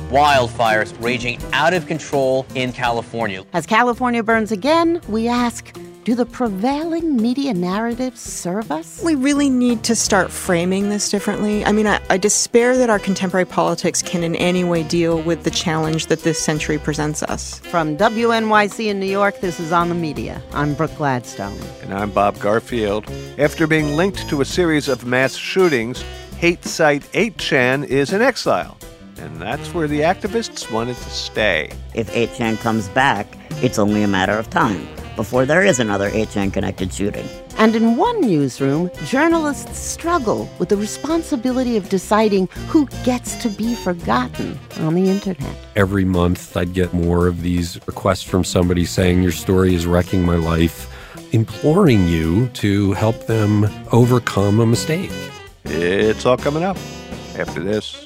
wildfires raging out of control in California. As California burns again, we ask, do the prevailing media narratives serve us? We really need to start framing this differently. I mean, I despair that our contemporary politics can in any way deal with the challenge that this century presents us. From WNYC in New York, this is On the Media. I'm Brooke Gladstone. And I'm Bob Garfield. After being linked to a series of mass shootings, hate site 8chan is in exile. And that's where the activists wanted to stay. If 8chan comes back, it's only a matter of time before there is another 8chan-connected shooting. And in one newsroom, journalists struggle with the responsibility of deciding who gets to be forgotten on the internet. Every month, I'd get more of these requests from somebody saying, your story is wrecking my life, imploring you to help them overcome a mistake. It's all coming up after this.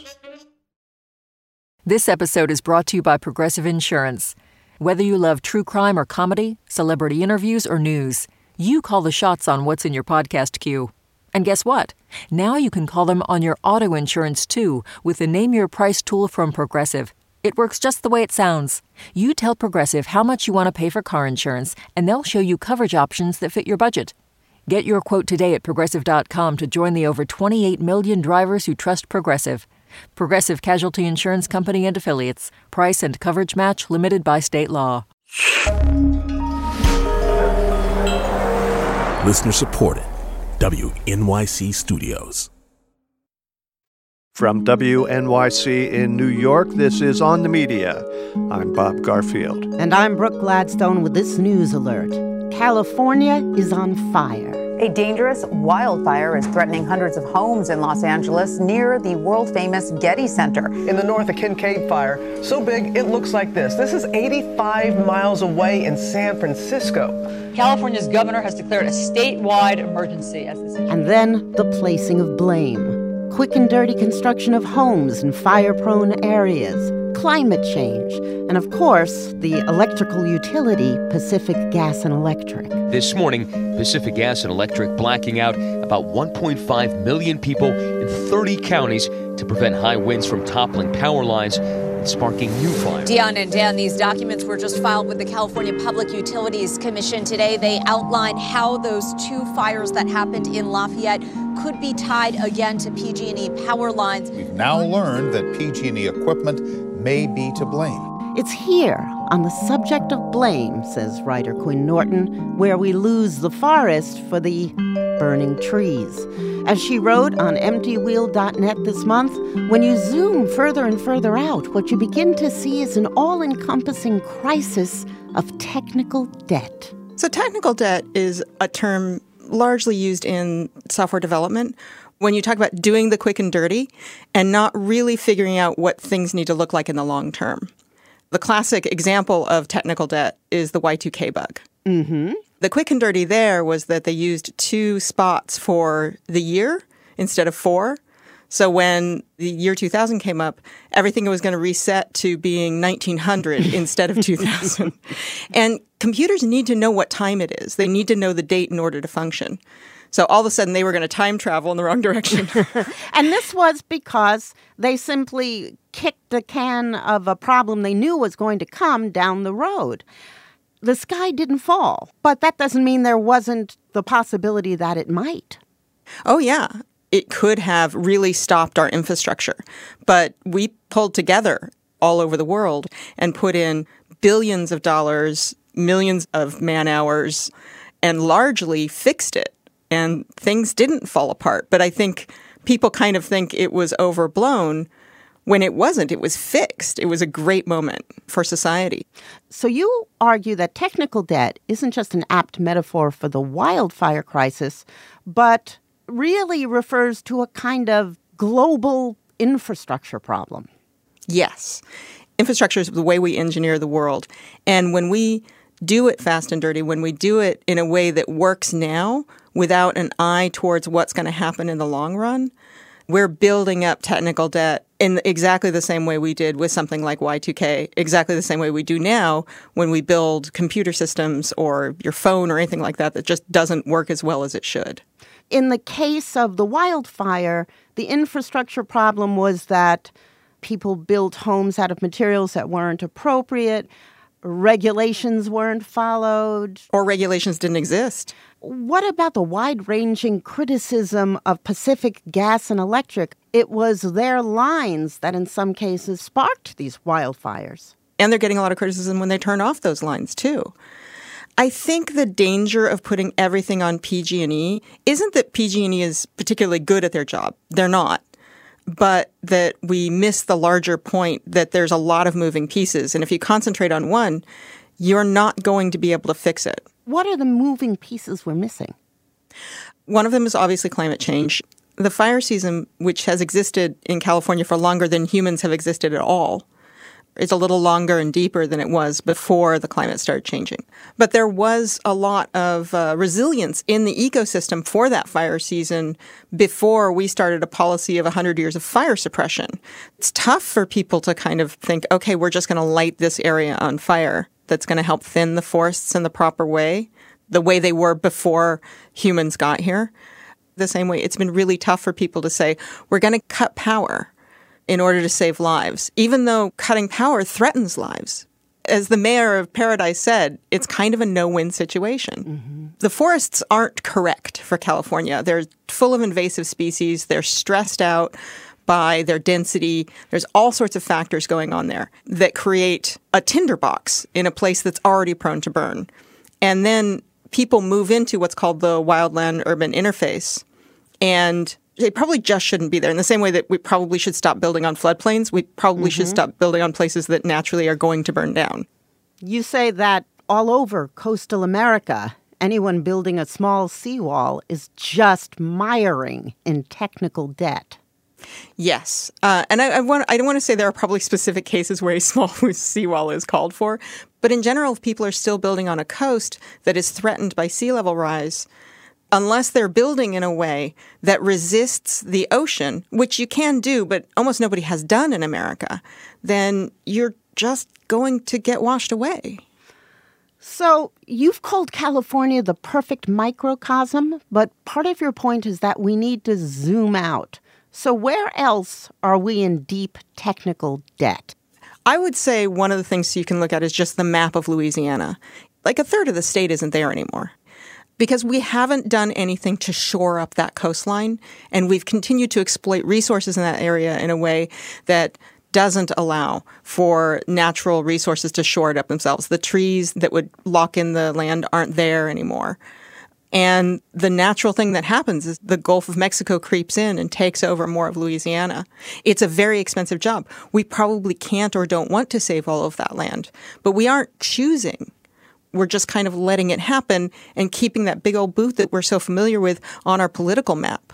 This episode is brought to you by Progressive Insurance. Whether you love true crime or comedy, celebrity interviews or news, you call the shots on what's in your podcast queue. And guess what? Now you can call them on your auto insurance too with the Name Your Price tool from Progressive. It works just the way it sounds. You tell Progressive how much you want to pay for car insurance, and they'll show you coverage options that fit your budget. Get your quote today at Progressive.com to join the over 28 million drivers who trust Progressive. Progressive Casualty Insurance Company and Affiliates. Price and coverage match limited by state law. Listener supported. WNYC Studios. From WNYC in New York, this is On the Media. I'm Bob Garfield. And I'm Brooke Gladstone with this news alert. California is on fire. A dangerous wildfire is threatening hundreds of homes in Los Angeles near the world-famous Getty Center. In the north, the Kincaid fire, so big it looks like this. This is 85 miles away in San Francisco. California's governor has declared a statewide emergency as the situation. And then the placing of blame. Quick and dirty construction of homes in fire-prone areas. Climate change, and of course, the electrical utility Pacific Gas and Electric. This morning, Pacific Gas and Electric blacking out about 1.5 million people in 30 counties to prevent high winds from toppling power lines and sparking new fires. Dion and Dan, these documents were just filed with the California Public Utilities Commission today. They outline how those two fires that happened in Lafayette could be tied again to PG&E power lines. We've now learned that PG&E equipment may be to blame. It's here, on the subject of blame, says writer Quinn Norton, where we lose the forest for the burning trees. As she wrote on EmptyWheel.net this month, when you zoom further and further out, what you begin to see is an all-encompassing crisis of technical debt. So technical debt is a term largely used in software development when you talk about doing the quick and dirty and not really figuring out what things need to look like in the long term. The classic example of technical debt is the Y2K bug. Mm-hmm. The quick and dirty there was that they used 2 spots for the year instead of 4. So when the year 2000 came up, everything was going to reset to being 1900 instead of 2000. And computers need to know what time it is. They need to know the date in order to function. So all of a sudden, they were going to time travel in the wrong direction. And this was because they simply kicked the can of a problem they knew was going to come down the road. The sky didn't fall, but that doesn't mean there wasn't the possibility that it might. Oh, yeah. It could have really stopped our infrastructure. But we pulled together all over the world and put in billions of dollars, millions of man hours, and largely fixed it. And things didn't fall apart. But I think people kind of think it was overblown when it wasn't. It was fixed. It was a great moment for society. So you argue that technical debt isn't just an apt metaphor for the wildfire crisis, but really refers to a kind of global infrastructure problem. Yes. Infrastructure is the way we engineer the world. And when we do it fast and dirty, when we do it in a way that works now without an eye towards what's going to happen in the long run, we're building up technical debt in exactly the same way we did with something like Y2K, exactly the same way we do now when we build computer systems or your phone or anything like that that just doesn't work as well as it should. In the case of the wildfire, the infrastructure problem was that people built homes out of materials that weren't appropriate, regulations weren't followed. Or regulations didn't exist. What about the wide-ranging criticism of Pacific Gas and Electric? It was their lines that in some cases sparked these wildfires. And they're getting a lot of criticism when they turn off those lines, too. I think the danger of putting everything on PG&E isn't that PG&E is particularly good at their job. They're not. But that we miss the larger point that there's a lot of moving pieces. And if you concentrate on one, you're not going to be able to fix it. What are the moving pieces we're missing? One of them is obviously climate change. The fire season, which has existed in California for longer than humans have existed at all, is a little longer and deeper than it was before the climate started changing. But there was a lot of resilience in the ecosystem for that fire season before we started a policy of 100 years of fire suppression. It's tough for people to kind of think, okay, we're just going to light this area on fire. That's going to help thin the forests in the proper way, the way they were before humans got here. The same way it's been really tough for people to say, we're going to cut power in order to save lives, even though cutting power threatens lives. As the mayor of Paradise said, it's kind of a no-win situation. Mm-hmm. The forests aren't correct for California. They're full of invasive species. They're stressed out by their density. There's all sorts of factors going on there that create a tinderbox in a place that's already prone to burn. And then people move into what's called the wildland-urban interface, and they probably just shouldn't be there. In the same way that we probably should stop building on floodplains, we probably should stop building on places that naturally are going to burn down. You say that all over coastal America, anyone building a small seawall is just miring in technical debt. Yes. And I don't want to say there are probably specific cases where a small seawall is called for. But in general, if people are still building on a coast that is threatened by sea level rise, unless they're building in a way that resists the ocean, which you can do, but almost nobody has done in America, then you're just going to get washed away. So you've called California the perfect microcosm, but part of your point is that we need to zoom out. So where else are we in deep technical debt? I would say one of the things you can look at is just the map of Louisiana. Like a third of the state isn't there anymore because we haven't done anything to shore up that coastline, and we've continued to exploit resources in that area in a way that doesn't allow for natural resources to shore it up themselves. The trees that would lock in the land aren't there anymore. And the natural thing that happens is the Gulf of Mexico creeps in and takes over more of Louisiana. It's a very expensive job. We probably can't or don't want to save all of that land, but we aren't choosing. We're just kind of letting it happen and keeping that big old booth that we're so familiar with on our political map.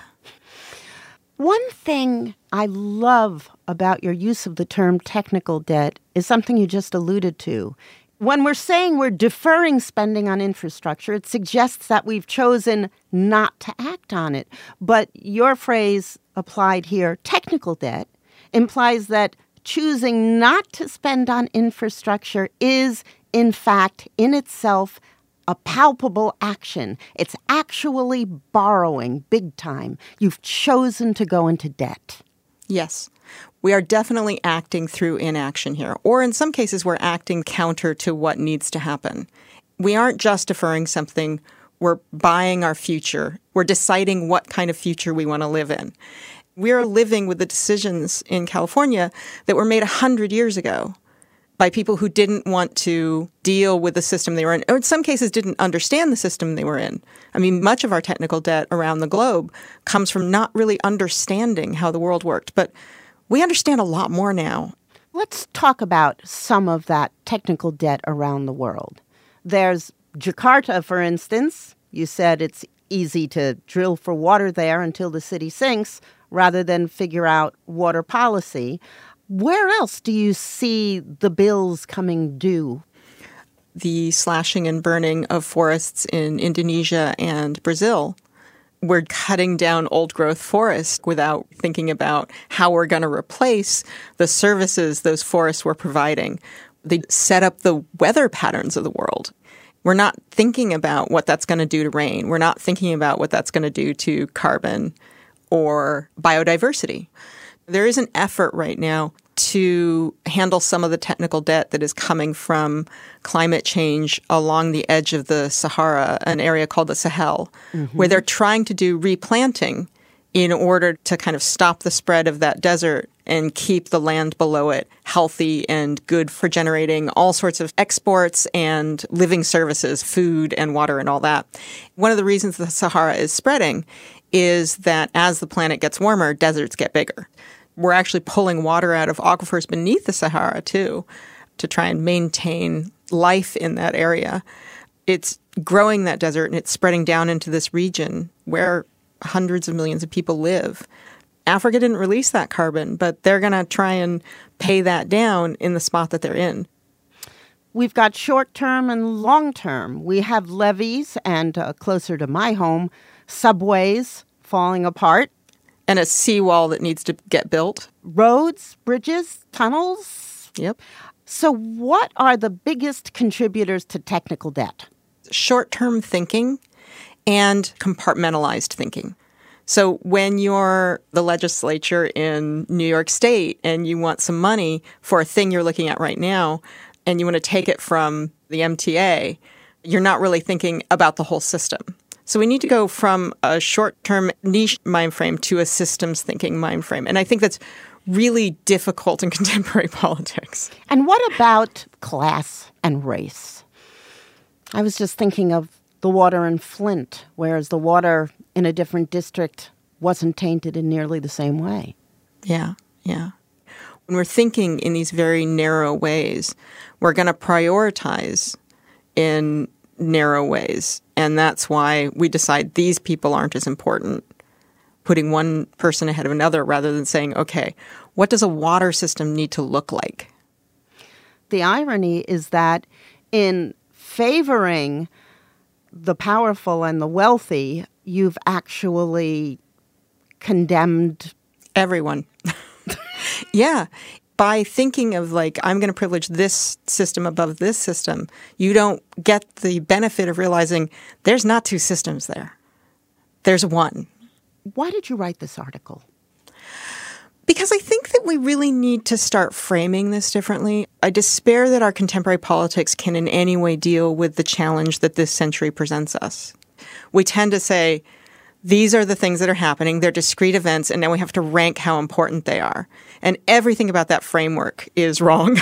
One thing I love about your use of the term technical debt is something you just alluded to. When we're saying we're deferring spending on infrastructure, it suggests that we've chosen not to act on it. But your phrase applied here, technical debt, implies that choosing not to spend on infrastructure is, in fact, in itself, a palpable action. It's actually borrowing big time. You've chosen to go into debt. Yes. We are definitely acting through inaction here. Or in some cases, we're acting counter to what needs to happen. We aren't just deferring something. We're buying our future. We're deciding what kind of future we want to live in. We are living with the decisions in California that were made 100 years ago by people who didn't want to deal with the system they were in, or in some cases didn't understand the system they were in. I mean, much of our technical debt around the globe comes from not really understanding how the world worked. But we understand a lot more now. Let's talk about some of that technical debt around the world. There's Jakarta, for instance. You said it's easy to drill for water there until the city sinks rather than figure out water policy. Where else do you see the bills coming due? The slashing and burning of forests in Indonesia and Brazil. We're cutting down old-growth forests without thinking about how we're going to replace the services those forests were providing. They set up the weather patterns of the world. We're not thinking about what that's going to do to rain. We're not thinking about what that's going to do to carbon or biodiversity. There is an effort right now to handle some of the technical debt that is coming from climate change along the edge of the Sahara, an area called the Sahel, where they're trying to do replanting in order to kind of stop the spread of that desert and keep the land below it healthy and good for generating all sorts of exports and living services, food and water and all that. One of the reasons the Sahara is spreading is that as the planet gets warmer, deserts get bigger. We're actually pulling water out of aquifers beneath the Sahara, too, to try and maintain life in that area. It's growing that desert, and it's spreading down into this region where hundreds of millions of people live. Africa didn't release that carbon, but they're going to try and pay that down in the spot that they're in. We've got short-term and long-term. We have levees and, closer to my home, subways falling apart. And a seawall that needs to get built. Roads, bridges, tunnels. Yep. So what are the biggest contributors to technical debt? Short-term thinking and compartmentalized thinking. So when you're the legislature in New York State and you want some money for a thing you're looking at right now and you want to take it from the MTA, you're not really thinking about the whole system. So we need to go from a short-term niche mind frame to a systems thinking mind frame. And I think that's really difficult in contemporary politics. And what about class and race? I was just thinking of the water in Flint, whereas the water in a different district wasn't tainted in nearly the same way. Yeah. When we're thinking in these very narrow ways, we're going to prioritize in narrow ways. And that's why we decide these people aren't as important, putting one person ahead of another rather than saying, okay, what does a water system need to look like? The irony is that in favoring the powerful and the wealthy, you've actually condemned everyone. Yeah. By thinking of like, I'm going to privilege this system above this system, you don't get the benefit of realizing there's not two systems there. There's one. Why did you write this article? Because I think that we really need to start framing this differently. I despair that our contemporary politics can in any way deal with the challenge that this century presents us. We tend to say, these are the things that are happening. They're discrete events, and now we have to rank how important they are. And everything about that framework is wrong.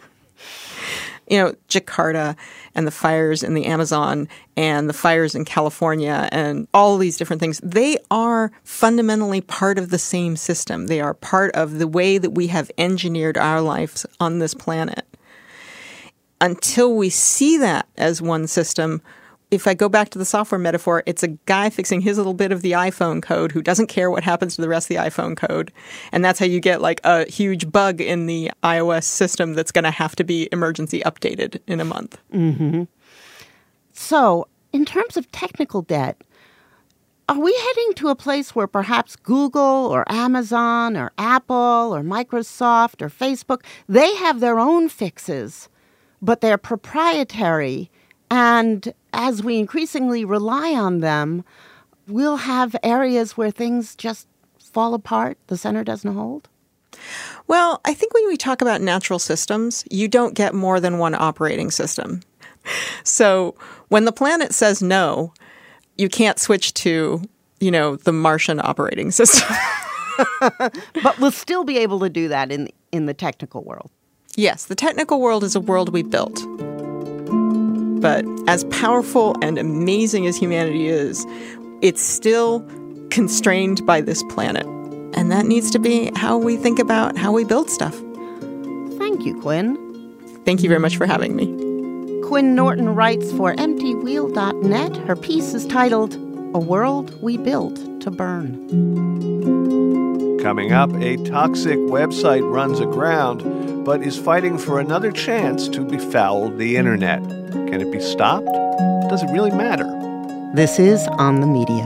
Jakarta and the fires in the Amazon and the fires in California and all these different things, they are fundamentally part of the same system. They are part of the way that we have engineered our lives on this planet. Until we see that as one system, if I go back to the software metaphor, it's a guy fixing his little bit of the iPhone code who doesn't care what happens to the rest of the iPhone code. And that's how you get like a huge bug in the iOS system that's going to have to be emergency updated in a month. Mm-hmm. So in terms of technical debt, are we heading to a place where perhaps Google or Amazon or Apple or Microsoft or Facebook, they have their own fixes, but they're proprietary? And as we increasingly rely on them, we'll have areas where things just fall apart, the center doesn't hold? Well, I think when we talk about natural systems, you don't get more than one operating system. So when the planet says no, you can't switch to, the Martian operating system. But we'll still be able to do that in the technical world. Yes, the technical world is a world we built. But as powerful and amazing as humanity is, it's still constrained by this planet. And that needs to be how we think about how we build stuff. Thank you, Quinn. Thank you very much for having me. Quinn Norton writes for EmptyWheel.net. Her piece is titled, A World We Built to Burn. Coming up, a toxic website runs aground, but is fighting for another chance to befoul the internet. Can it be stopped? Does it really matter? This is On the Media.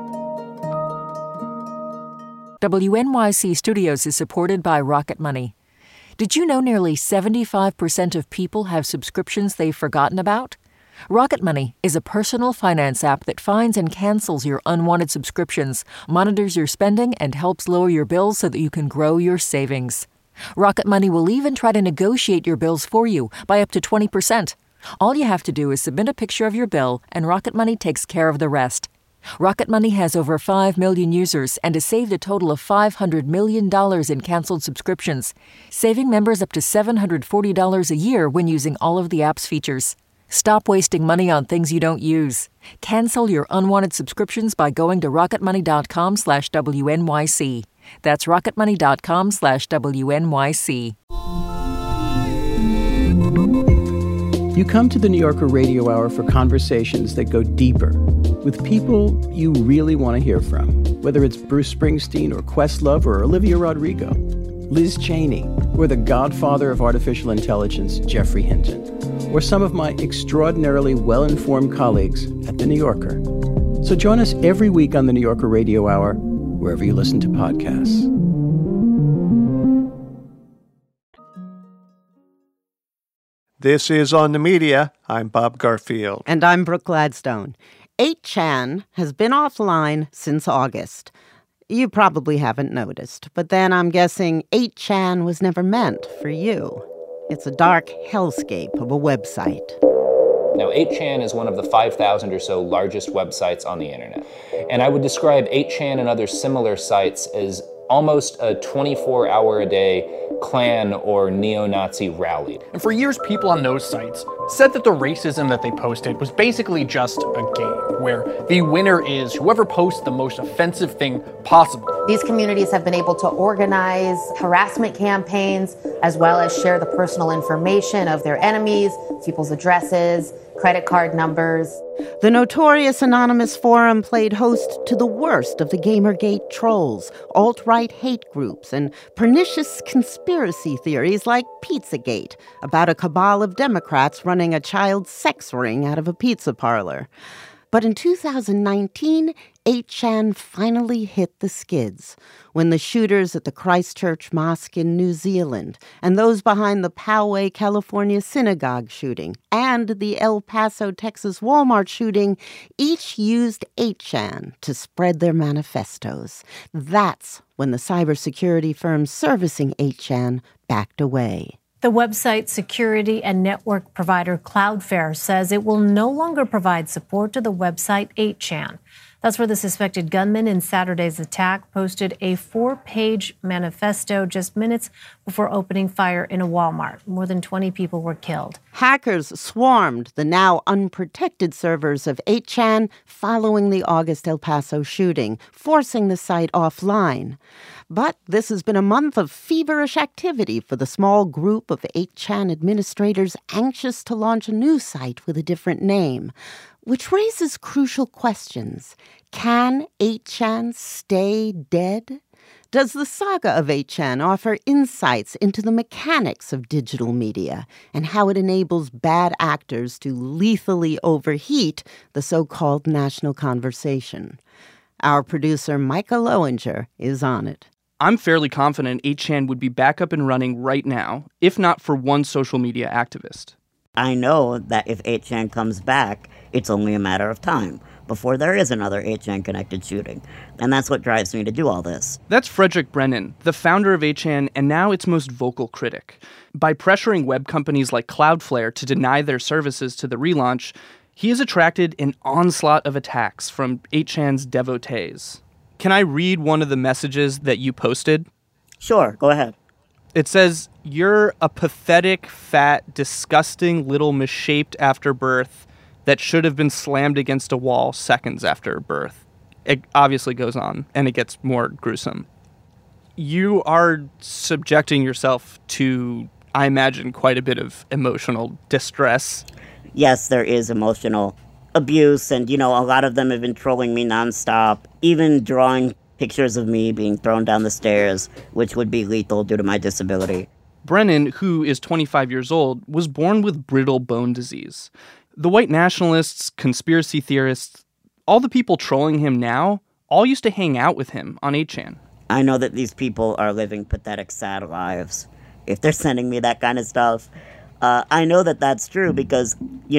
WNYC Studios is supported by Rocket Money. Did you know nearly 75% of people have subscriptions they've forgotten about? Rocket Money is a personal finance app that finds and cancels your unwanted subscriptions, monitors your spending, and helps lower your bills so that you can grow your savings. Rocket Money will even try to negotiate your bills for you by up to 20%. All you have to do is submit a picture of your bill, and Rocket Money takes care of the rest. Rocket Money has over 5 million users and has saved a total of $500 million in canceled subscriptions, saving members up to $740 a year when using all of the app's features. Stop wasting money on things you don't use. Cancel your unwanted subscriptions by going to rocketmoney.com/WNYC. That's rocketmoney.com/WNYC. You come to the New Yorker Radio Hour for conversations that go deeper with people you really want to hear from, whether it's Bruce Springsteen or Questlove or Olivia Rodrigo, Liz Cheney, or the godfather of artificial intelligence, Geoffrey Hinton, or some of my extraordinarily well-informed colleagues at The New Yorker. So join us every week on the New Yorker Radio Hour, wherever you listen to podcasts. This is On the Media. I'm Bob Garfield. And I'm Brooke Gladstone. 8chan has been offline since August. You probably haven't noticed, but then I'm guessing 8chan was never meant for you. It's a dark hellscape of a website. Now, 8chan is one of the 5,000 or so largest websites on the internet. And I would describe 8chan and other similar sites as almost a 24-hour-a-day Klan or neo-Nazi rally. And for years, people on those sites said that the racism that they posted was basically just a game, where the winner is whoever posts the most offensive thing possible. These communities have been able to organize harassment campaigns, as well as share the personal information of their enemies, people's addresses, credit card numbers. The notorious Anonymous Forum played host to the worst of the Gamergate trolls, alt-right hate groups, and pernicious conspiracy theories like Pizzagate, about a cabal of Democrats running a child sex ring out of a pizza parlor. But in 2019, 8chan finally hit the skids when the shooters at the Christchurch Mosque in New Zealand and those behind the Poway, California synagogue shooting and the El Paso, Texas Walmart shooting each used 8chan to spread their manifestos. That's when the cybersecurity firm servicing 8chan backed away. The website security and network provider Cloudflare says it will no longer provide support to the website 8chan. That's where the suspected gunman in Saturday's attack posted a 4-page manifesto just minutes before opening fire in a Walmart. More than 20 people were killed. Hackers swarmed the now unprotected servers of 8chan following the August El Paso shooting, forcing the site offline. But this has been a month of feverish activity for the small group of 8chan administrators anxious to launch a new site with a different name, which raises crucial questions. Can 8chan stay dead? Does the saga of 8chan offer insights into the mechanics of digital media and how it enables bad actors to lethally overheat the so-called national conversation? Our producer, Micah Lowinger, is on it. I'm fairly confident 8chan would be back up and running right now, if not for one social media activist. I know that if 8chan comes back, it's only a matter of time before there is another 8chan-connected shooting. And that's what drives me to do all this. That's Frederick Brennan, the founder of 8chan and now its most vocal critic. By pressuring web companies like Cloudflare to deny their services to the relaunch, he has attracted an onslaught of attacks from 8chan's devotees. Can I read one of the messages that you posted? Sure, go ahead. It says, "You're a pathetic, fat, disgusting little misshaped after birth that should have been slammed against a wall seconds after birth." It obviously goes on, and it gets more gruesome. You are subjecting yourself to, I imagine, quite a bit of emotional distress. Yes, there is emotional abuse, and, a lot of them have been trolling me nonstop, even drawing pictures of me being thrown down the stairs, which would be lethal due to my disability. Brennan, who is 25 years old, was born with brittle bone disease. The white nationalists, conspiracy theorists, all the people trolling him now, all used to hang out with him on 8chan. I know that these people are living pathetic, sad lives. If they're sending me that kind of stuff, I know that that's true because,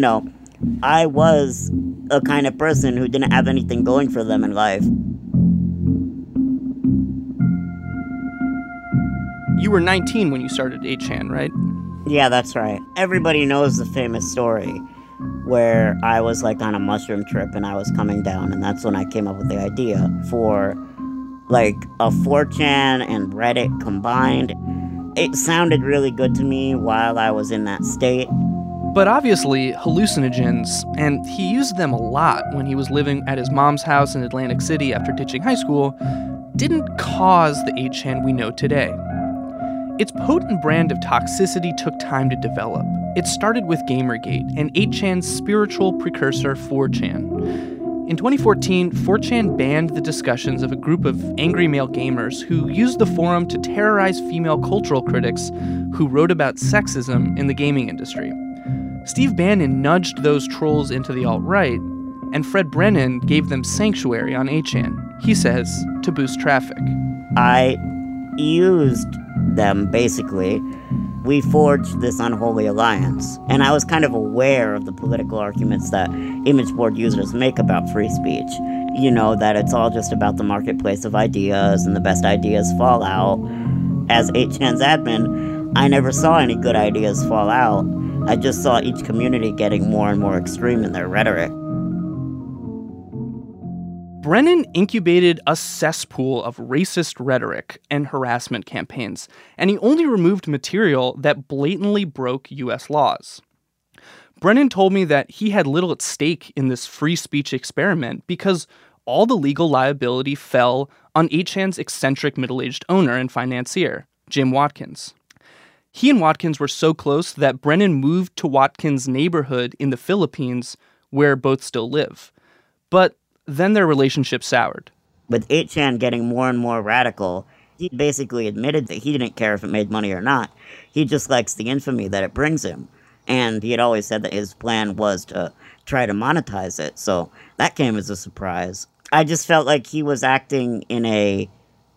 I was a kind of person who didn't have anything going for them in life. You were 19 when you started 8chan, right? Yeah, that's right. Everybody knows the famous story where I was like on a mushroom trip and I was coming down, and that's when I came up with the idea for like a 4chan and Reddit combined. It sounded really good to me while I was in that state. But obviously, hallucinogens, and he used them a lot when he was living at his mom's house in Atlantic City after ditching high school, didn't cause the 8chan we know today. Its potent brand of toxicity took time to develop. It started with Gamergate, and 8chan's spiritual precursor 4chan. In 2014, 4chan banned the discussions of a group of angry male gamers who used the forum to terrorize female cultural critics who wrote about sexism in the gaming industry. Steve Bannon nudged those trolls into the alt-right, and Fred Brennan gave them sanctuary on 8chan, he says, to boost traffic. I used them, basically. We forged this unholy alliance, and I was kind of aware of the political arguments that image board users make about free speech. You know, that it's all just about the marketplace of ideas, and the best ideas fall out. As 8chan's admin, I never saw any good ideas fall out. I just saw each community getting more and more extreme in their rhetoric. Brennan incubated a cesspool of racist rhetoric and harassment campaigns, and he only removed material that blatantly broke U.S. laws. Brennan told me that he had little at stake in this free speech experiment because all the legal liability fell on 8chan's eccentric middle-aged owner and financier, Jim Watkins. He and Watkins were so close that Brennan moved to Watkins' neighborhood in the Philippines, where both still live. But then their relationship soured. With 8chan getting more and more radical, he basically admitted that he didn't care if it made money or not. He just likes the infamy that it brings him. And he had always said that his plan was to try to monetize it, so that came as a surprise. I just felt like he was acting in a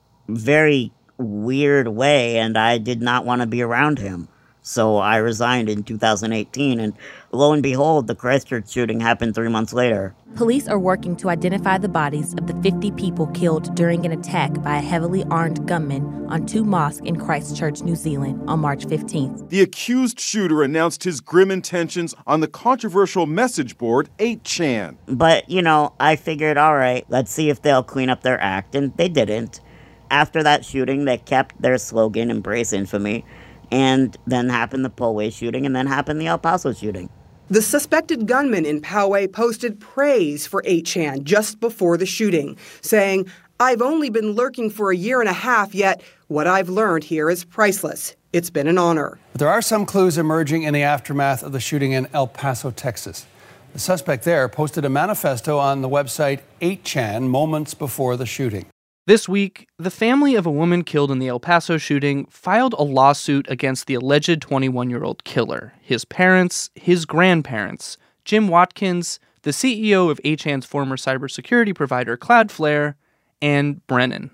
very weird way, and I did not want to be around him. So I resigned in 2018, and lo and behold, the Christchurch shooting happened 3 months later. Police are working to identify the bodies of the 50 people killed during an attack by a heavily armed gunman on 2 mosques in Christchurch, New Zealand on March 15th. The accused shooter announced his grim intentions on the controversial message board 8chan. But, you know, I figured, all right, let's see if they'll clean up their act, and they didn't. After that shooting, they kept their slogan, Embrace Infamy, and then happened the Poway shooting, and then happened the El Paso shooting. The suspected gunman in Poway posted praise for 8chan just before the shooting, saying, "I've only been lurking for a year and a half, yet what I've learned here is priceless. It's been an honor." But there are some clues emerging in the aftermath of the shooting in El Paso, Texas. The suspect there posted a manifesto on the website 8chan moments before the shooting. This week, the family of a woman killed in the El Paso shooting filed a lawsuit against the alleged 21-year-old killer, his parents, his grandparents, Jim Watkins, the CEO of 8chan's former cybersecurity provider Cloudflare, and Brennan.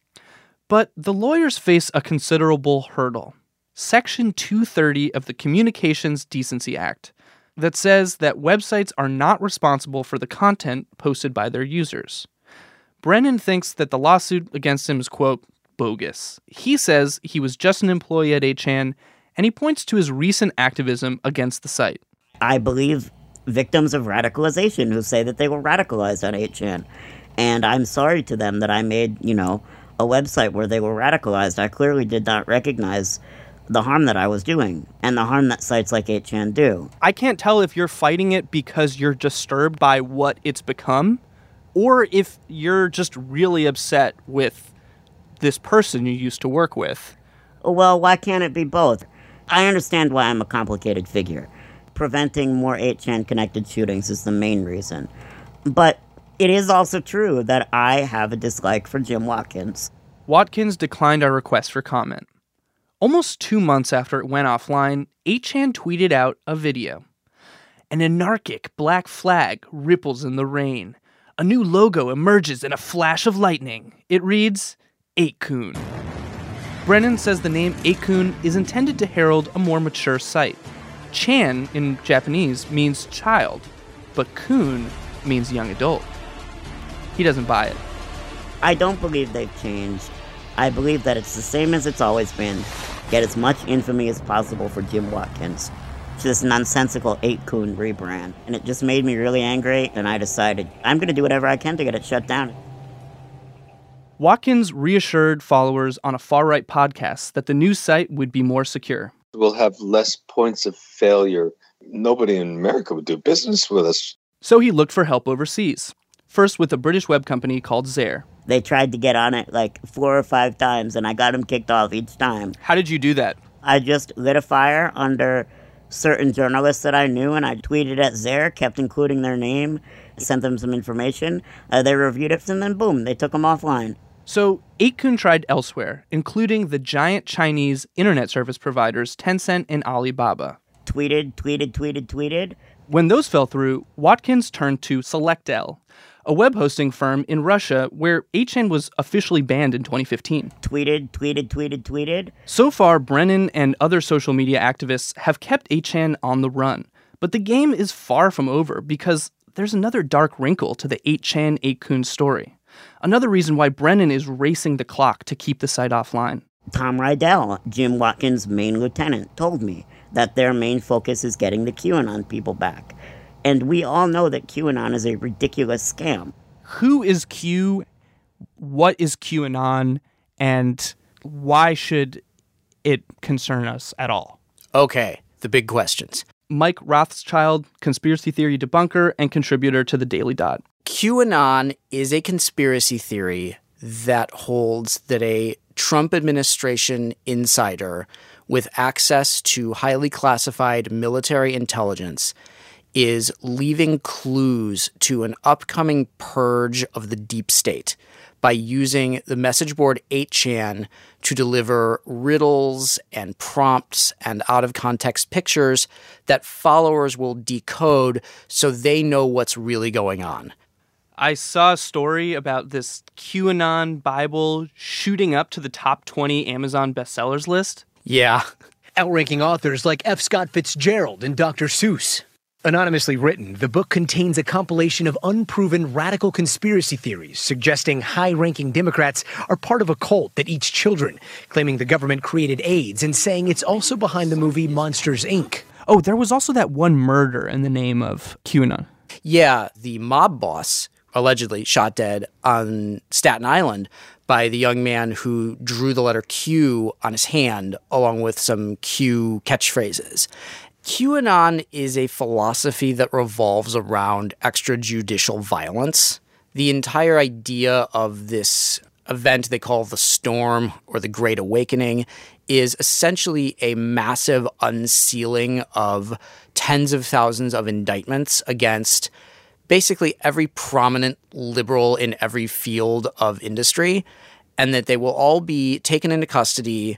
But the lawyers face a considerable hurdle. Section 230 of the Communications Decency Act that says that websites are not responsible for the content posted by their users. Brennan thinks that the lawsuit against him is, quote, bogus. He says he was just an employee at 8chan, and he points to his recent activism against the site. I believe victims of radicalization who say that they were radicalized on 8chan. And I'm sorry to them that I made, a website where they were radicalized. I clearly did not recognize the harm that I was doing and the harm that sites like 8chan do. I can't tell if you're fighting it because you're disturbed by what it's become, or if you're just really upset with this person you used to work with. Well, why can't it be both? I understand why I'm a complicated figure. Preventing more 8chan-connected shootings is the main reason. But it is also true that I have a dislike for Jim Watkins. Watkins declined our request for comment. Almost 2 months after it went offline, 8chan tweeted out a video. An anarchic black flag ripples in the rain. A new logo emerges in a flash of lightning. It reads, 8kun. Brennan says the name 8kun is intended to herald a more mature site. Chan in Japanese means child, but kun means young adult. He doesn't buy it. I don't believe they've changed. I believe that it's the same as it's always been. Get as much infamy as possible for Jim Watkins. It's this nonsensical 8kun rebrand. And it just made me really angry, and I decided I'm going to do whatever I can to get it shut down. Watkins reassured followers on a far-right podcast that the news site would be more secure. We'll have less points of failure. Nobody in America would do business with us. So he looked for help overseas. First with a British web company called Zaire. They tried to get on it like 4 or 5 times, and I got them kicked off each time. How did you do that? I just lit a fire under certain journalists that I knew, and I tweeted at Zaire, kept including their name, sent them some information. They reviewed it, and then boom, they took them offline. So 8kun tried elsewhere, including the giant Chinese internet service providers Tencent and Alibaba. Tweeted. When those fell through, Watkins turned to Selectel, a web hosting firm in Russia where 8chan was officially banned in 2015. Tweeted. So far, Brennan and other social media activists have kept 8chan on the run. But the game is far from over because there's another dark wrinkle to the 8chan 8kun story. Another reason why Brennan is racing the clock to keep the site offline. Tom Rydell, Jim Watkins' main lieutenant, told me that their main focus is getting the QAnon people back. And we all know that QAnon is a ridiculous scam. Who is Q? What is QAnon? And why should it concern us at all? Okay, the big questions. Mike Rothschild, conspiracy theory debunker and contributor to The Daily Dot. QAnon is a conspiracy theory that holds that a Trump administration insider with access to highly classified military intelligence is leaving clues to an upcoming purge of the deep state by using the message board 8chan to deliver riddles and prompts and out-of-context pictures that followers will decode so they know what's really going on. I saw a story about this QAnon Bible shooting up to the top 20 Amazon bestsellers list. Yeah. Outranking authors like F. Scott Fitzgerald and Dr. Seuss. Anonymously written, the book contains a compilation of unproven radical conspiracy theories suggesting high-ranking Democrats are part of a cult that eats children, claiming the government created AIDS and saying it's also behind the movie Monsters, Inc. Oh, there was also that one murder in the name of QAnon. Yeah, the mob boss allegedly shot dead on Staten Island by the young man who drew the letter Q on his hand along with some Q catchphrases. QAnon is a philosophy that revolves around extrajudicial violence. The entire idea of this event they call the Storm or the Great Awakening is essentially a massive unsealing of tens of thousands of indictments against basically every prominent liberal in every field of industry, and that they will all be taken into custody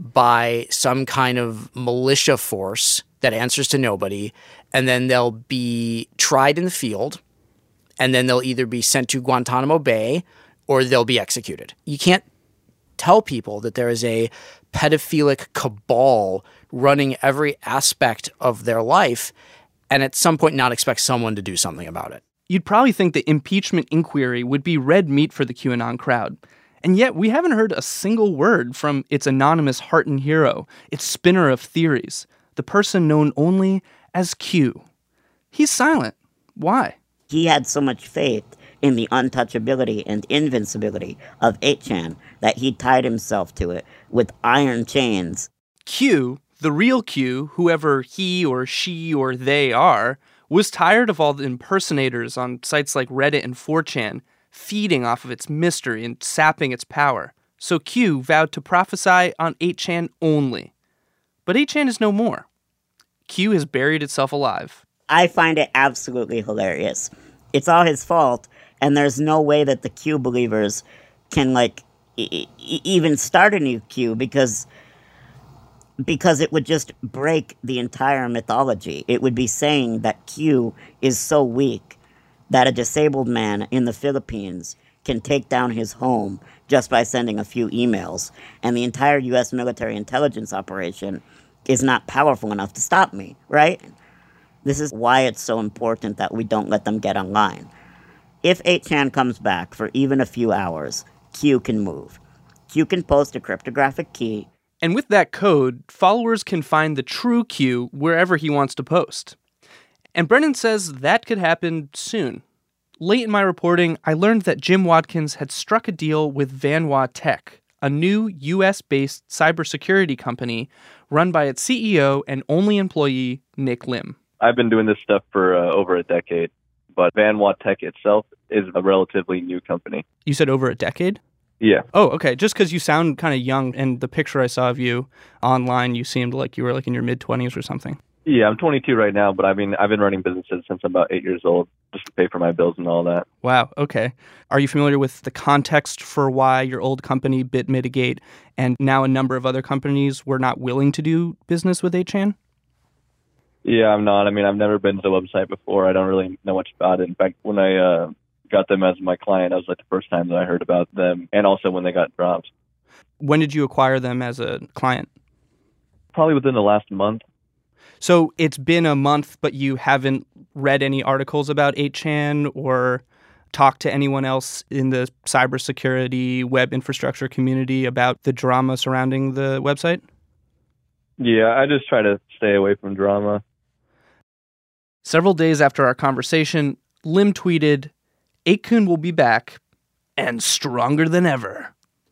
by some kind of militia force that answers to nobody, and then they'll be tried in the field, and then they'll either be sent to Guantanamo Bay or they'll be executed. You can't tell people that there is a pedophilic cabal running every aspect of their life and at some point not expect someone to do something about it. You'd probably think the impeachment inquiry would be red meat for the QAnon crowd. And yet we haven't heard a single word from its anonymous heart and hero, its spinner of theories, the person known only as Q. He's silent. Why? He had so much faith in the untouchability and invincibility of 8chan that he tied himself to it with iron chains. Q, the real Q, whoever he or she or they are, was tired of all the impersonators on sites like Reddit and 4chan feeding off of its mystery and sapping its power. So Q vowed to prophesy on 8chan only. But 8chan is no more. Q has buried itself alive. I find it absolutely hilarious. It's all his fault, and there's no way that the Q believers can, even start a new Q because it would just break the entire mythology. It would be saying that Q is so weak that a disabled man in the Philippines can take down his home just by sending a few emails, and the entire U.S. military intelligence operation is not powerful enough to stop me, right? This is why it's so important that we don't let them get online. If 8chan comes back for even a few hours, Q can move. Q can post a cryptographic key. And with that code, followers can find the true Q wherever he wants to post. And Brennan says that could happen soon. Late in my reporting, I learned that Jim Watkins had struck a deal with Vanwa Tech, a new U.S.-based cybersecurity company run by its CEO and only employee, Nick Lim. I've been doing this stuff for over a decade, but Vanwa Tech itself is a relatively new company. You said over a decade? Yeah. Oh, okay. Just because you sound kind of young, and the picture I saw of you online, you seemed like you were like in your mid-20s or something. Yeah, I'm 22 right now, but I've been running businesses since I'm about 8 years old, just to pay for my bills and all that. Wow, okay. Are you familiar with the context for why your old company, BitMitigate, and now a number of other companies were not willing to do business with 8chan? Yeah, I'm not. I mean, I've never been to the website before. I don't really know much about it. In fact, when I got them as my client, that was like the first time that I heard about them, and also when they got dropped. When did you acquire them as a client? Probably within the last month. So it's been a month, but you haven't read any articles about 8chan or talked to anyone else in the cybersecurity web infrastructure community about the drama surrounding the website? Yeah, I just try to stay away from drama. Several days after our conversation, Lim tweeted, 8kun will be back, and stronger than ever.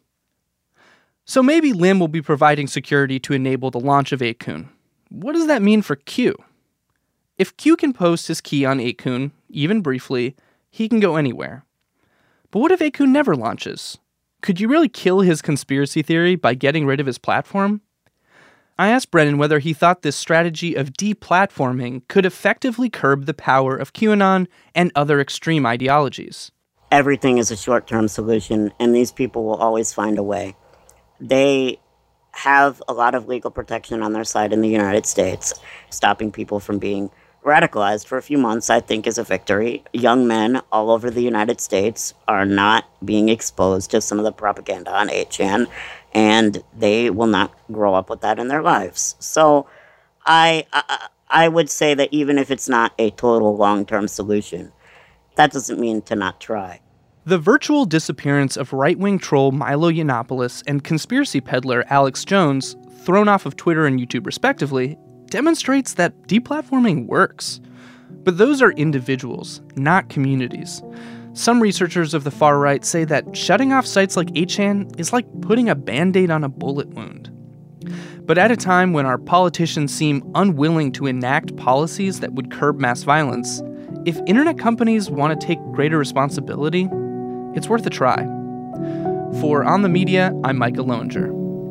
So maybe Lim will be providing security to enable the launch of 8kun. What does that mean for Q? If Q can post his key on 8kun, even briefly, he can go anywhere. But what if 8kun never launches? Could you really kill his conspiracy theory by getting rid of his platform? I asked Brennan whether he thought this strategy of deplatforming could effectively curb the power of QAnon and other extreme ideologies. Everything is a short-term solution, and these people will always find a way. They have a lot of legal protection on their side in the United States. Stopping people from being radicalized for a few months, I think, is a victory. Young men all over the United States are not being exposed to some of the propaganda on 8chan, and they will not grow up with that in their lives. So I would say that even if it's not a total long-term solution, that doesn't mean to not try. The virtual disappearance of right-wing troll Milo Yiannopoulos and conspiracy peddler Alex Jones, thrown off of Twitter and YouTube respectively, demonstrates that deplatforming works. But those are individuals, not communities. Some researchers of the far right say that shutting off sites like 8chan is like putting a Band-Aid on a bullet wound. But at a time when our politicians seem unwilling to enact policies that would curb mass violence, if internet companies want to take greater responsibility, it's worth a try. For On the Media, I'm Micah Loewinger.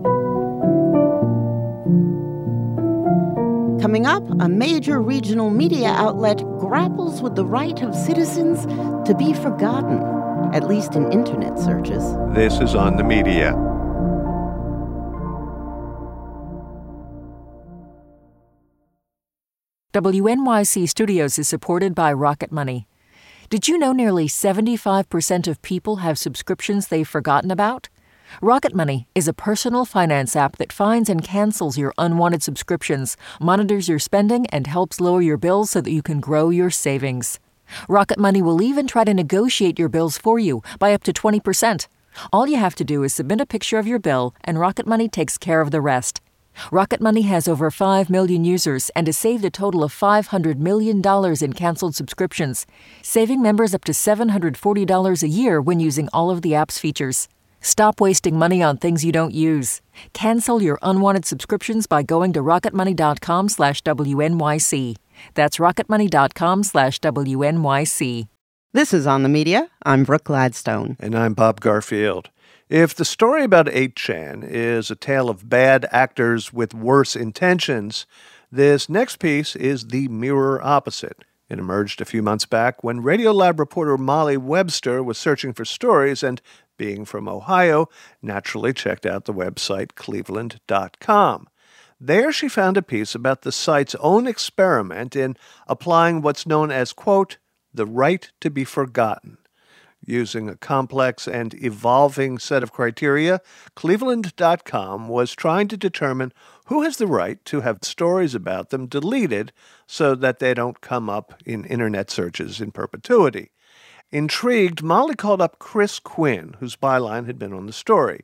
Coming up, a major regional media outlet grapples with the right of citizens to be forgotten, at least in internet searches. This is On the Media. WNYC Studios is supported by Rocket Money. Did you know nearly 75% of people have subscriptions they've forgotten about? Rocket Money is a personal finance app that finds and cancels your unwanted subscriptions, monitors your spending, and helps lower your bills so that you can grow your savings. Rocket Money will even try to negotiate your bills for you by up to 20%. All you have to do is submit a picture of your bill, and Rocket Money takes care of the rest. Rocket Money has over 5 million users and has saved a total of $500 million in canceled subscriptions, saving members up to $740 a year when using all of the app's features. Stop wasting money on things you don't use. Cancel your unwanted subscriptions by going to rocketmoney.com/WNYC. That's rocketmoney.com/WNYC. This is On the Media. I'm Brooke Gladstone. And I'm Bob Garfield. If the story about 8chan is a tale of bad actors with worse intentions, this next piece is the mirror opposite. It emerged a few months back when Radiolab reporter Molly Webster was searching for stories and, being from Ohio, naturally checked out the website cleveland.com. There she found a piece about the site's own experiment in applying what's known as, quote, the right to be forgotten. Using a complex and evolving set of criteria, Cleveland.com was trying to determine who has the right to have stories about them deleted so that they don't come up in internet searches in perpetuity. Intrigued, Molly called up Chris Quinn, whose byline had been on the story.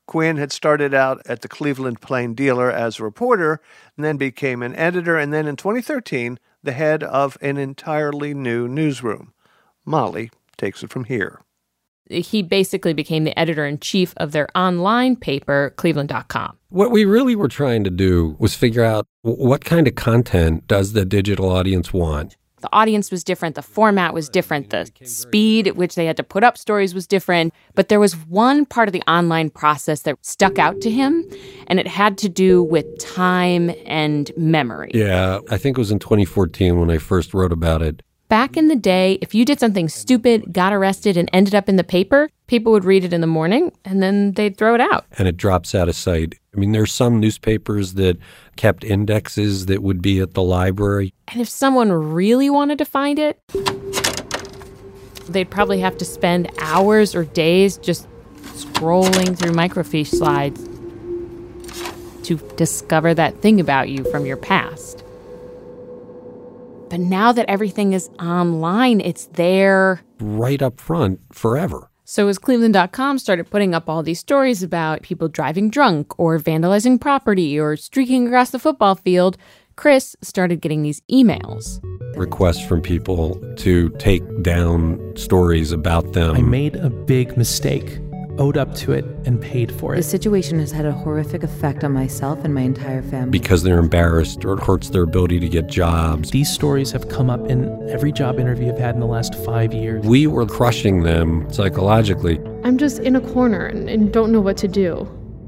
Quinn had started out at the Cleveland Plain Dealer as a reporter and then became an editor, and then in 2013, the head of an entirely new newsroom. Molly takes it from here. He basically became the editor-in-chief of their online paper, Cleveland.com. What we really were trying to do was figure out what kind of content does the digital audience want. The audience was different, the format was different, the speed at which they had to put up stories was different. But there was one part of the online process that stuck out to him, and it had to do with time and memory. Yeah, I think it was in 2014 when I first wrote about it. Back in the day, if you did something stupid, got arrested, and ended up in the paper, people would read it in the morning, and then they'd throw it out. And it drops out of sight. I mean, there's some newspapers that kept indexes that would be at the library. And if someone really wanted to find it, they'd probably have to spend hours or days just scrolling through microfiche slides to discover that thing about you from your past. But now that everything is online, it's there. Right up front forever. So as Cleveland.com started putting up all these stories about people driving drunk or vandalizing property or streaking across the football field, Chris started getting these emails. Requests from people to take down stories about them. I made a big mistake, owed up to it, and paid for it. The situation has had a horrific effect on myself and my entire family. Because they're embarrassed or it hurts their ability to get jobs. These stories have come up in every job interview I've had in the last 5 years. We were crushing them psychologically. I'm just in a corner and don't know what to do.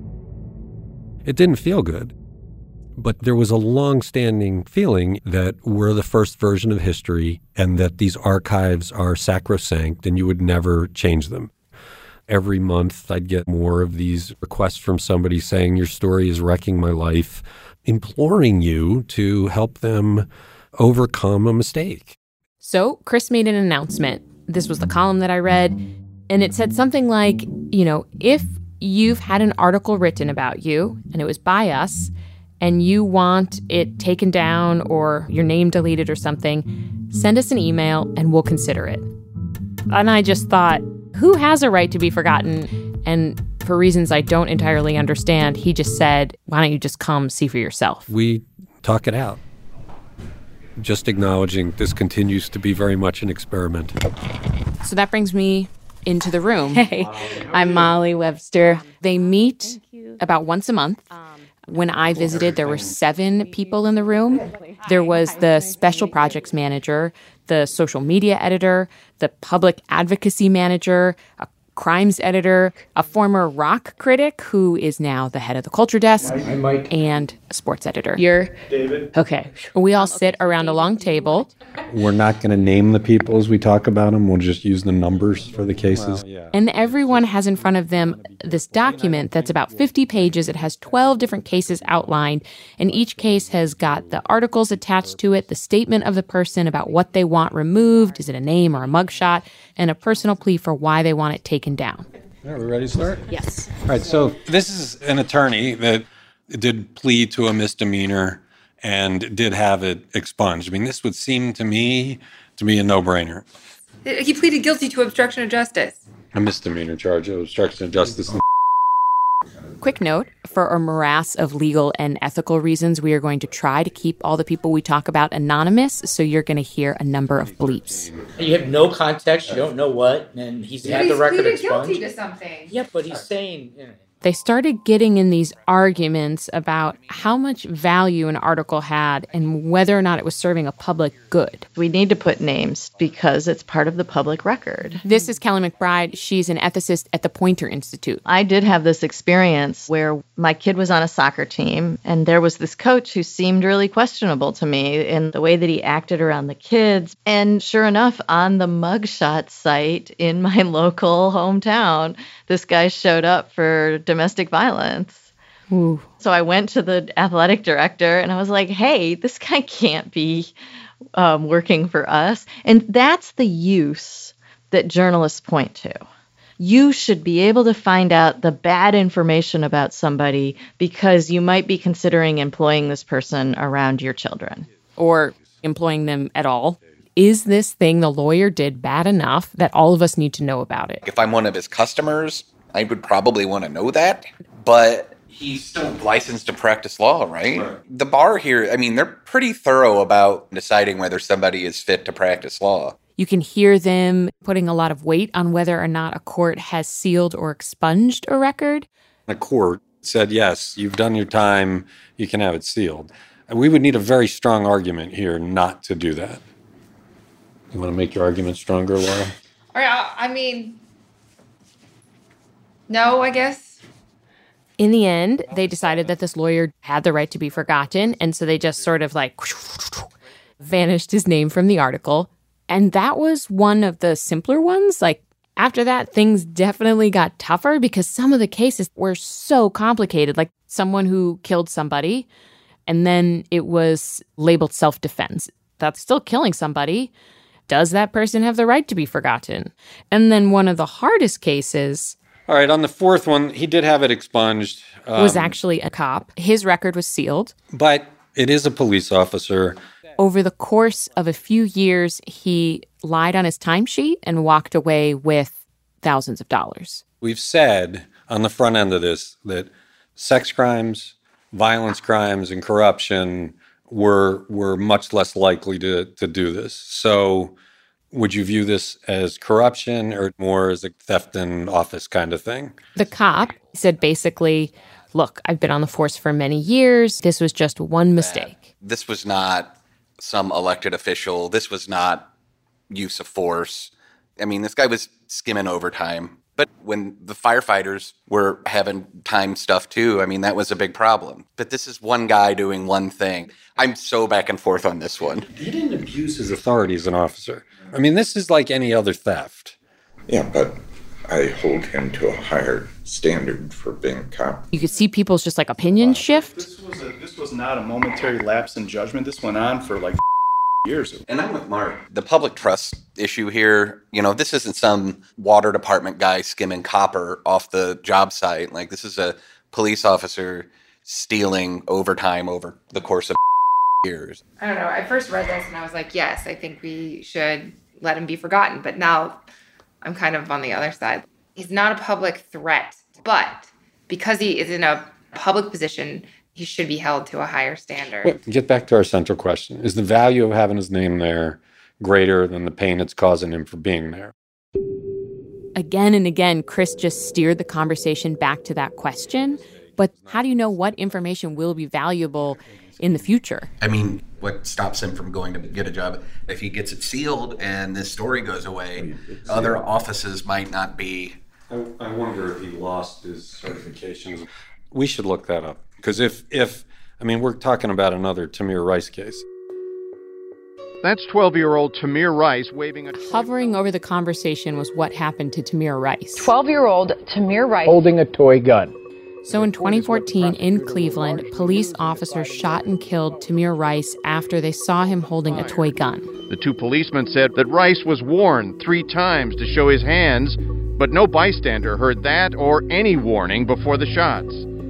It didn't feel good. But there was a long-standing feeling that we're the first version of history and that these archives are sacrosanct and you would never change them. Every month, I'd get more of these requests from somebody saying, your story is wrecking my life, imploring you to help them overcome a mistake. So Chris made an announcement. This was the column that I read, and it said something like, if you've had an article written about you, and it was by us, and you want it taken down or your name deleted or something, send us an email and we'll consider it. And I just thought, who has a right to be forgotten? And for reasons I don't entirely understand, he just said, why don't you just come see for yourself? We talk it out. Just acknowledging this continues to be very much an experiment. So that brings me into the room. Hey, I'm Molly Webster. They meet about once a month. When I visited, there were 7 people in the room. There was the special projects manager, the social media editor, the public advocacy manager, a crimes editor, a former rock critic who is now the head of the culture desk, and a sports editor. You're David. Okay. We all sit around a long table. We're not going to name the people as we talk about them. We'll just use the numbers for the cases. And everyone has in front of them this document that's about 50 pages. It has 12 different cases outlined, and each case has got the articles attached to it, the statement of the person about what they want removed, is it a name or a mugshot, and a personal plea for why they want it taken down. Are we ready to start? Yes. All right, so this is an attorney that did plead to a misdemeanor and did have it expunged. I mean, this would seem to me to be a no-brainer. He pleaded guilty to obstruction of justice. A misdemeanor charge of obstruction of justice. Quick note, for a morass of legal and ethical reasons, we are going to try to keep all the people we talk about anonymous, so you're going to hear a number of bleeps. You have no context, you don't know what, and he's had the record expunged. He's pleaded guilty to something. Yeah, but he's saying... They started getting in these arguments about how much value an article had and whether or not it was serving a public good. We need to put names because it's part of the public record. This is Kelly McBride. She's an ethicist at the Poynter Institute. I did have this experience where my kid was on a soccer team, and there was this coach who seemed really questionable to me in the way that he acted around the kids. And sure enough, on the mugshot site in my local hometown, this guy showed up for domestic violence. Ooh. So I went to the athletic director and I was like, hey, this guy can't be working for us. And that's the use that journalists point to. You should be able to find out the bad information about somebody because you might be considering employing this person around your children. Or employing them at all. Is this thing the lawyer did bad enough that all of us need to know about it? If I'm one of his customers, I would probably want to know that, but he's still licensed to practice law, right? The bar here, I mean, they're pretty thorough about deciding whether somebody is fit to practice law. You can hear them putting a lot of weight on whether or not a court has sealed or expunged a record. The court said, yes, you've done your time, you can have it sealed. And we would need a very strong argument here not to do that. You want to make your argument stronger, Laura? I mean, no, I guess. In the end, they decided that this lawyer had the right to be forgotten, and so they just sort of like vanished his name from the article. And that was one of the simpler ones. Like, after that, things definitely got tougher because some of the cases were so complicated. Like, someone who killed somebody, and then it was labeled self-defense. That's still killing somebody. Does that person have the right to be forgotten? And then one of the hardest cases... All right, on the fourth one, he did have it expunged. Was actually a cop. His record was sealed. But it is a police officer. Over the course of a few years, he lied on his timesheet and walked away with thousands of dollars. We've said on the front end of this that sex crimes, violence crimes, and corruption were much less likely to do this. So would you view this as corruption or more as a theft in office kind of thing? The cop said basically, look, I've been on the force for many years. This was just one mistake. This was not some elected official. This was not use of force. I mean, this guy was skimming overtime. But when the firefighters were having time stuff too, I mean, that was a big problem. But this is one guy doing one thing. I'm so back and forth on this one. He didn't abuse his authority as an officer. I mean, this is like any other theft. Yeah, but I hold him to a higher standard for being a cop. You could see people's just like opinions shift. This was not a momentary lapse in judgment. This went on for like years. And I'm with Mark. The public trust issue here, you know, this isn't some water department guy skimming copper off the job site. Like, this is a police officer stealing overtime over the course of years. I don't know. I first read this and I was like, yes, I think we should let him be forgotten. But now I'm kind of on the other side. He's not a public threat, but because he is in a public position, he should be held to a higher standard. Well, get back to our central question. Is the value of having his name there greater than the pain it's causing him for being there? Again and again, Chris just steered the conversation back to that question. But how do you know what information will be valuable in the future? I mean, what stops him from going to get a job? If he gets it sealed and this story goes away, other offices might not be. I wonder if he lost his certifications. We should look that up. Because if we're talking about another Tamir Rice case. That's 12-year-old Tamir Rice waving a... Hovering over the conversation was what happened to Tamir Rice. 12-year-old Tamir Rice holding a toy gun. So in 2014, in Cleveland, police officers shot and killed Tamir Rice after they saw him holding a toy gun. The two policemen said that Rice was warned 3 times to show his hands, but no bystander heard that or any warning before the shots.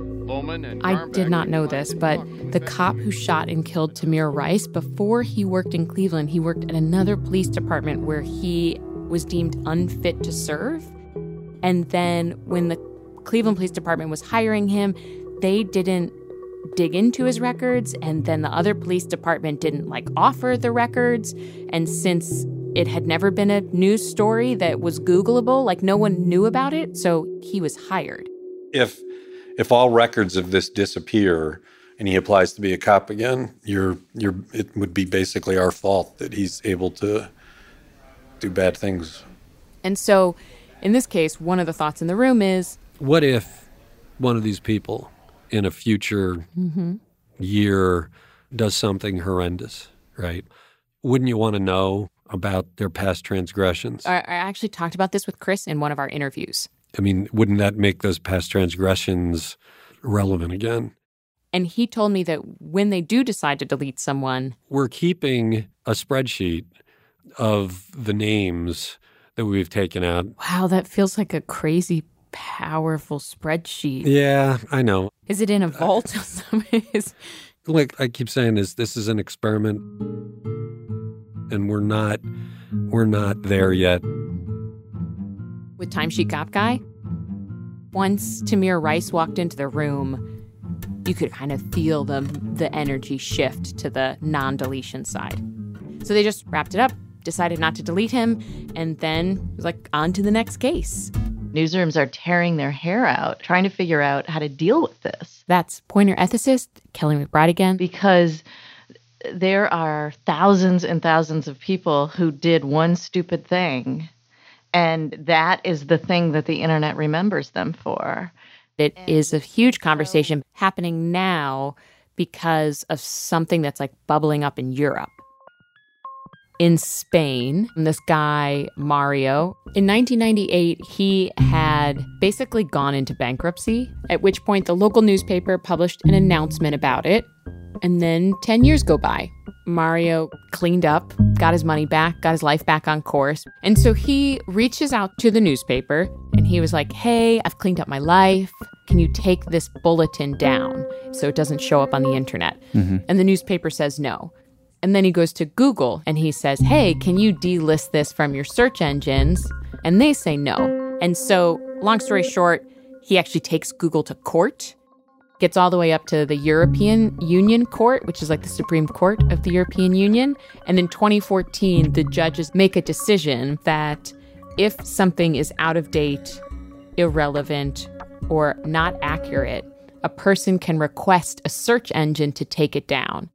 I did not know this, but the cop who shot and killed Tamir Rice, before he worked in Cleveland, he worked at another police department where he was deemed unfit to serve. And then when the Cleveland Police Department was hiring him, they didn't dig into his records, and then the other police department didn't offer the records. And since it had never been a news story that was Googleable, no one knew about it, so he was hired. If all records of this disappear and he applies to be a cop again, it would be basically our fault that he's able to do bad things. And so, in this case, one of the thoughts in the room is, what if one of these people in a future year does something horrendous, right? Wouldn't you want to know about their past transgressions? I actually talked about this with Chris in one of our interviews. I mean, wouldn't that make those past transgressions relevant again? And he told me that when they do decide to delete someone, we're keeping a spreadsheet of the names that we've taken out. Wow, that feels like a crazy, powerful spreadsheet. Yeah, I know. Is it in a vault? Like I keep saying, this is an experiment, and we're not there yet. With Timesheet Cop Guy? Once Tamir Rice walked into the room, you could kind of feel the energy shift to the non-deletion side. So they just wrapped it up, decided not to delete him, and then it was like, on to the next case. Newsrooms are tearing their hair out, trying to figure out how to deal with this. That's Poynter ethicist Kelly McBride again. Because there are thousands and thousands of people who did one stupid thing, and that is the thing that the internet remembers them for. It is a huge conversation happening now because of something that's like bubbling up in Europe. In Spain, this guy, Mario, in 1998, he had basically gone into bankruptcy, at which point the local newspaper published an announcement about it. And then 10 years go by. Mario cleaned up, got his money back, got his life back on course. And so he reaches out to the newspaper and he was like, hey, I've cleaned up my life. Can you take this bulletin down so it doesn't show up on the internet? Mm-hmm. And the newspaper says no. And then he goes to Google and he says, hey, can you delist this from your search engines? And they say no. And so, long story short, he actually takes Google to court, gets all the way up to the European Union Court, which is like the Supreme Court of the European Union. And in 2014, the judges make a decision that if something is out of date, irrelevant, or not accurate, a person can request a search engine to take it down.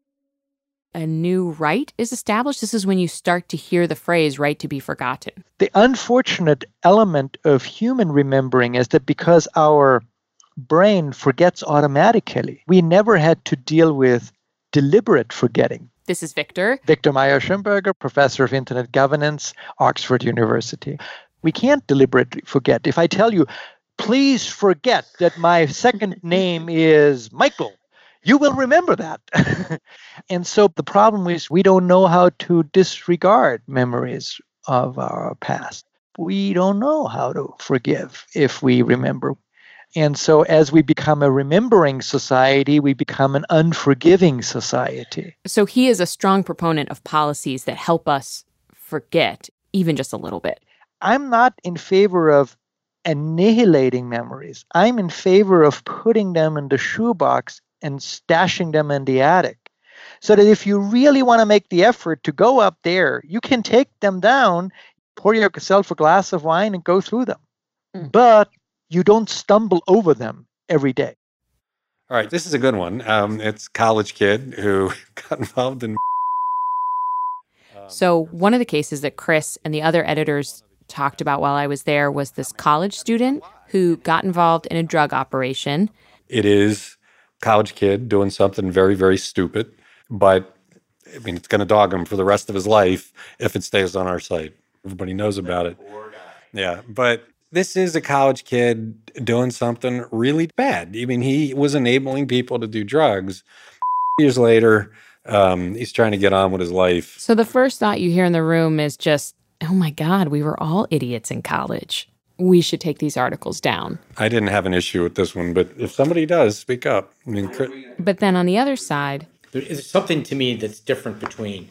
A new right is established. This is when you start to hear the phrase right to be forgotten. The unfortunate element of human remembering is that because our brain forgets automatically, we never had to deal with deliberate forgetting. This is Victor. Victor Meyer-Schönberger, professor of internet governance, Oxford University. We can't deliberately forget. If I tell you, please forget that my second name is Michael, you will remember that. And so the problem is we don't know how to disregard memories of our past. We don't know how to forgive if we remember. And so as we become a remembering society, we become an unforgiving society. So he is a strong proponent of policies that help us forget, even just a little bit. I'm not in favor of annihilating memories. I'm in favor of putting them in the shoebox and stashing them in the attic. So that if you really want to make the effort to go up there, you can take them down, pour yourself a glass of wine and go through them. But you don't stumble over them every day. All right, this is a good one. It's a college kid who got involved in... So one of the cases that Chris and the other editors talked about while I was there was this college student who got involved in a drug operation. It is a college kid doing something very, very stupid, but I mean, it's going to dog him for the rest of his life if it stays on our site. Everybody knows about it. Yeah, but this is a college kid doing something really bad. I mean, he was enabling people to do drugs. Years later, he's trying to get on with his life. So the first thought you hear in the room is just, oh my God, we were all idiots in college. We should take these articles down. I didn't have an issue with this one, but if somebody does, speak up. I mean, but then on the other side... There's something to me that's different between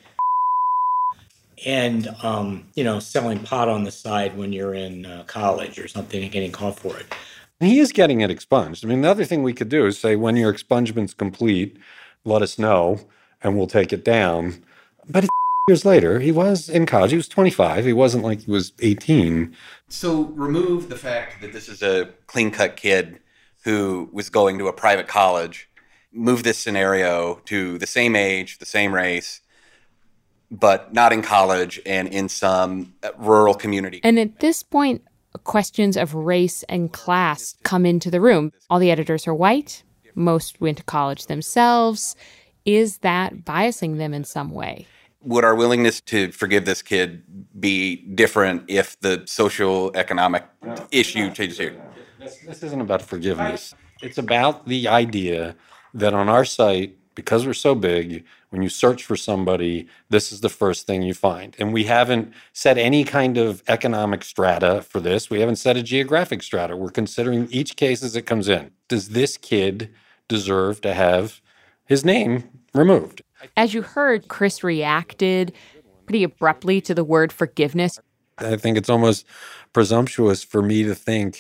and, selling pot on the side when you're in college or something and getting caught for it. He is getting it expunged. I mean, the other thing we could do is say, when your expungement's complete, let us know, and we'll take it down. But years later, he was in college. He was 25. He wasn't like he was 18. So remove the fact that this is a clean-cut kid who was going to a private college. Move this scenario to the same age, the same race, but not in college and in some rural community. And at this point, questions of race and class come into the room. All the editors are white. Most went to college themselves. Is that biasing them in some way? Would our willingness to forgive this kid be different if the social economic issue changes here? This isn't about forgiveness. It's about the idea that on our site, because we're so big, when you search for somebody, this is the first thing you find. And we haven't set any kind of economic strata for this. We haven't set a geographic strata. We're considering each case as it comes in. Does this kid deserve to have his name removed? As you heard, Chris reacted pretty abruptly to the word forgiveness. I think it's almost presumptuous for me to think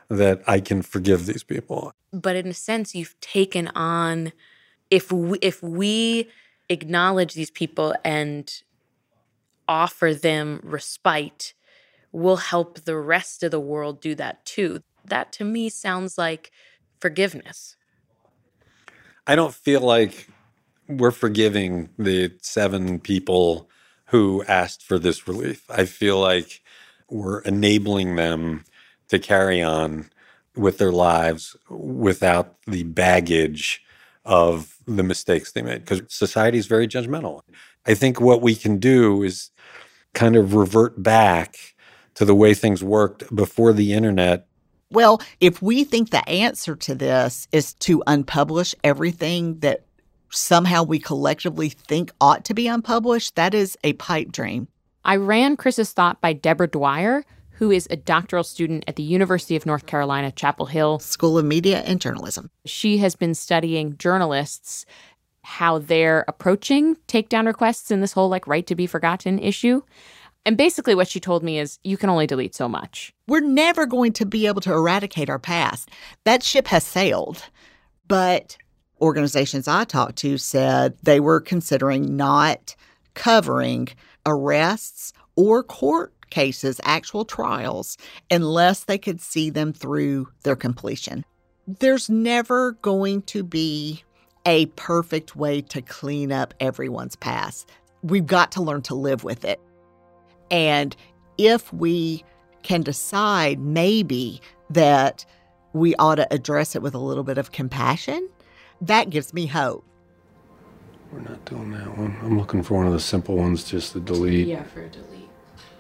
that I can forgive these people. But in a sense, you've taken on, if we acknowledge these people and offer them respite, we'll help the rest of the world do that too. That to me sounds like forgiveness. I don't feel like we're forgiving the 7 people who asked for this relief. I feel like we're enabling them to carry on with their lives without the baggage of the mistakes they made, because society is very judgmental. I think what we can do is kind of revert back to the way things worked before the internet. Well, if we think the answer to this is to unpublish everything that somehow we collectively think ought to be unpublished, that is a pipe dream. I ran Chris's thought by Deborah Dwyer, who is a doctoral student at the University of North Carolina, Chapel Hill School of Media and Journalism. She has been studying journalists, how they're approaching takedown requests in this whole right to be forgotten issue. And basically what she told me is you can only delete so much. We're never going to be able to eradicate our past. That ship has sailed. But organizations I talked to said they were considering not covering arrests or court cases, actual trials, unless they could see them through their completion. There's never going to be a perfect way to clean up everyone's past. We've got to learn to live with it. And if we can decide maybe that we ought to address it with a little bit of compassion, that gives me hope. We're not doing that one. I'm looking for one of the simple ones just to delete. Yeah, for a delete.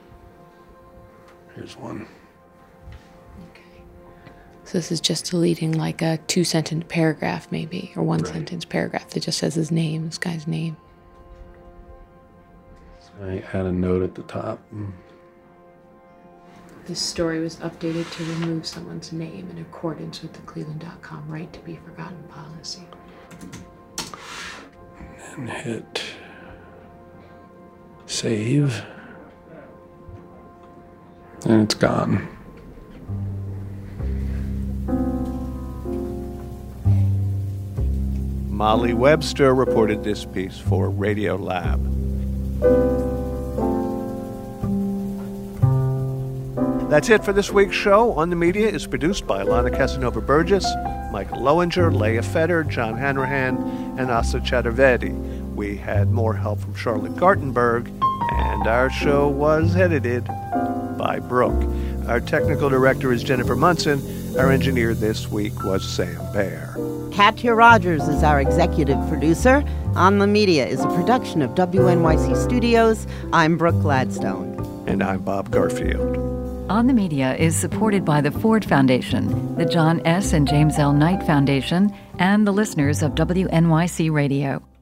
Here's one. Okay. So this is just deleting a 2-sentence paragraph maybe, or 1-sentence paragraph that just says his name, this guy's name. I add a note at the top. This story was updated to remove someone's name in accordance with the Cleveland.com right to be forgotten policy. And hit save. And it's gone. Molly Webster reported this piece for Radiolab. That's it for this week's show. On the Media is produced by Alana Casanova-Burgess, Michael Lowinger, Leah Fetter, John Hanrahan, and Asa Chaturvedi. We had more help from Charlotte Gartenberg, and our show was edited by Brooke. Our technical director is Jennifer Munson. Our engineer this week was Sam Baer. Katya Rogers is our executive producer. On the Media is a production of WNYC Studios. I'm Brooke Gladstone. And I'm Bob Garfield. On the Media is supported by the Ford Foundation, the John S. and James L. Knight Foundation, and the listeners of WNYC Radio.